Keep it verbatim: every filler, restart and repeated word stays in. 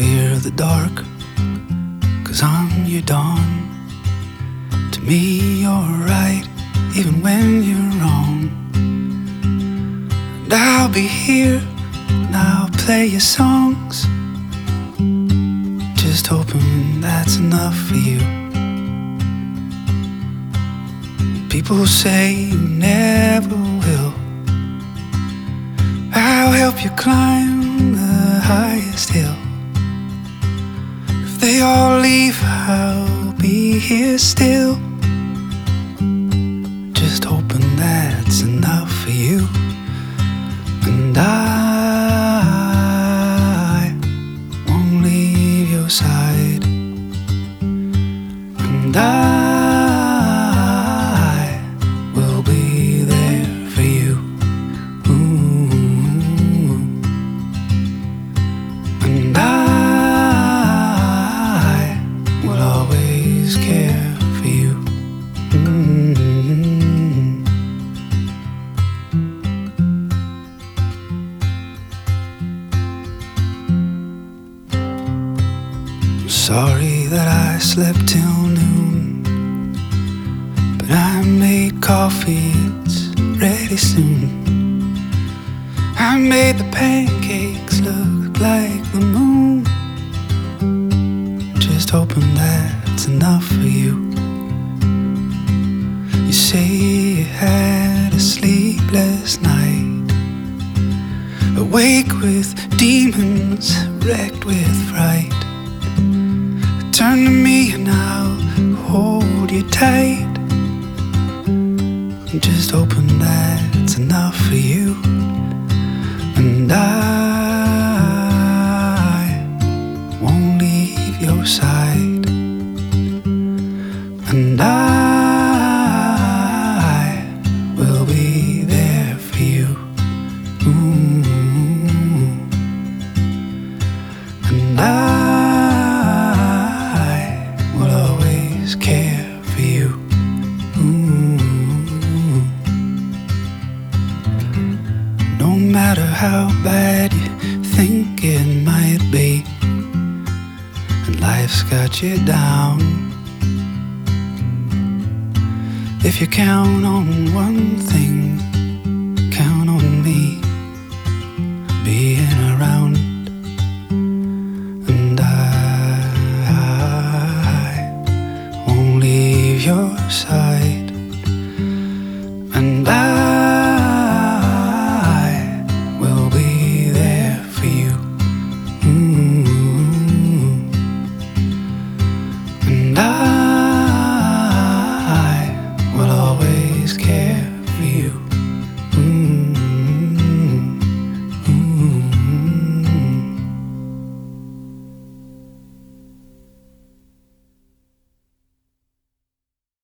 fear of the dark, 'cause I'm your dawn. To me you're right, even when you're wrong. And I'll be here, and I'll play your songs, just hoping that's enough for you. People say you never will. I'll help you climb the highest hill. If they all leave, I'll be here still, just hoping that's enough for you. And I won't leave your side. And I will be there for you. Ooh. And I will always care for you. Mm-hmm. I'm sorry that I slept till noon, but I made coffee, it's ready soon. I made the pancakes look like the moon, just hoping that's enough for you. You say you had a sleepless night, awake with demons, wrecked with fright. Turn to me and I'll hold you tight, just hoping that's enough for you. And I won't leave your side. And I will be there for you. Ooh. And I will always care for you. Ooh. No matter how bad you think it might be, and life's got you down, if you count on one thing